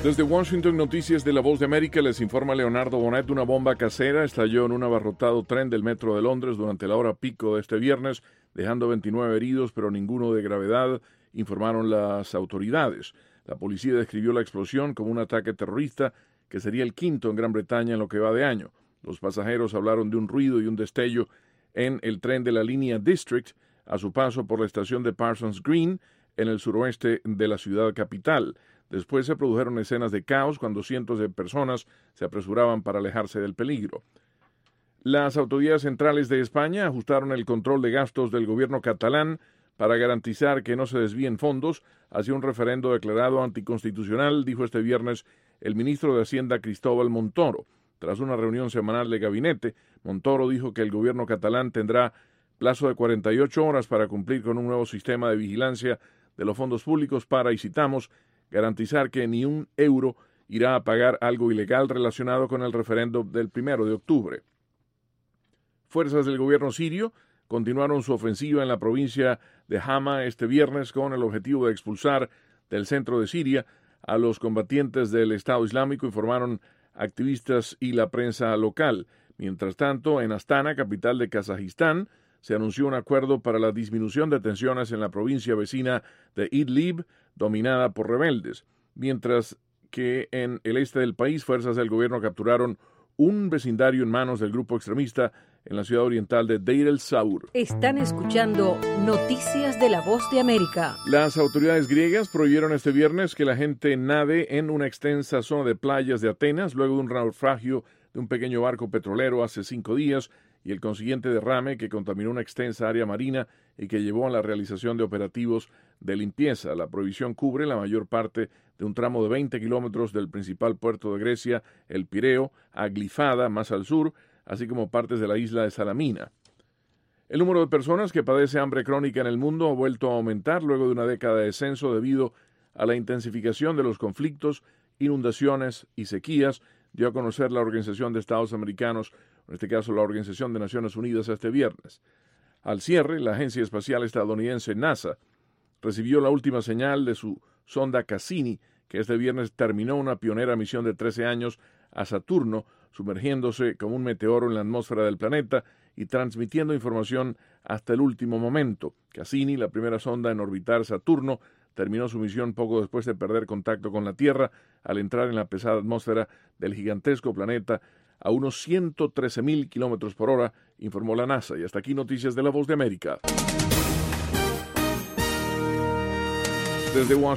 Desde Washington, Noticias de La Voz de América, les informa Leonardo Bonet. Una bomba casera estalló en un abarrotado tren del metro de Londres durante la hora pico de este viernes, dejando 29 heridos, pero ninguno de gravedad, informaron las autoridades. La policía describió la explosión como un ataque terrorista que sería el quinto en Gran Bretaña en lo que va de año. Los pasajeros hablaron de un ruido y un destello en el tren de la línea District a su paso por la estación de Parsons Green en el suroeste de la ciudad capital. Después se produjeron escenas de caos cuando cientos de personas se apresuraban para alejarse del peligro. Las autoridades centrales de España ajustaron el control de gastos del gobierno catalán para garantizar que no se desvíen fondos hacia un referendo declarado anticonstitucional, dijo este viernes el ministro de Hacienda Cristóbal Montoro. Tras una reunión semanal de gabinete, Montoro dijo que el gobierno catalán tendrá plazo de 48 horas para cumplir con un nuevo sistema de vigilancia de los fondos públicos para, y citamos, garantizar que ni un euro irá a pagar algo ilegal relacionado con el referendo del 1 de octubre. Fuerzas del gobierno sirio continuaron su ofensiva en la provincia de Hama este viernes con el objetivo de expulsar del centro de Siria a los combatientes del Estado Islámico, informaron activistas y la prensa local. Mientras tanto, en Astana, capital de Kazajistán, se anunció un acuerdo para la disminución de tensiones en la provincia vecina de Idlib, dominada por rebeldes, mientras que en el este del país, fuerzas del gobierno capturaron un vecindario en manos del grupo extremista en la ciudad oriental de Deir el-Zaur. Están escuchando Noticias de La Voz de América. Las autoridades griegas prohibieron este viernes que la gente nade en una extensa zona de playas de Atenas luego de un naufragio de un pequeño barco petrolero hace 5 días y el consiguiente derrame que contaminó una extensa área marina y que llevó a la realización de operativos de limpieza. La prohibición cubre la mayor parte de un tramo de 20 kilómetros del principal puerto de Grecia, el Pireo, a Glifada, más al sur, así como partes de la isla de Salamina. El número de personas que padece hambre crónica en el mundo ha vuelto a aumentar luego de una década de descenso debido a la intensificación de los conflictos, inundaciones y sequías, dio a conocer la Organización de Estados Americanos, en este caso la Organización de Naciones Unidas, este viernes. Al cierre, la agencia espacial estadounidense NASA recibió la última señal de su sonda Cassini, que este viernes terminó una pionera misión de 13 años a Saturno, sumergiéndose como un meteoro en la atmósfera del planeta y transmitiendo información hasta el último momento. Cassini, la primera sonda en orbitar Saturno, terminó su misión poco después de perder contacto con la Tierra al entrar en la pesada atmósfera del gigantesco planeta a unos 113,000 kilómetros por hora, informó la NASA. Y hasta aquí Noticias de La Voz de América. Desde Washington.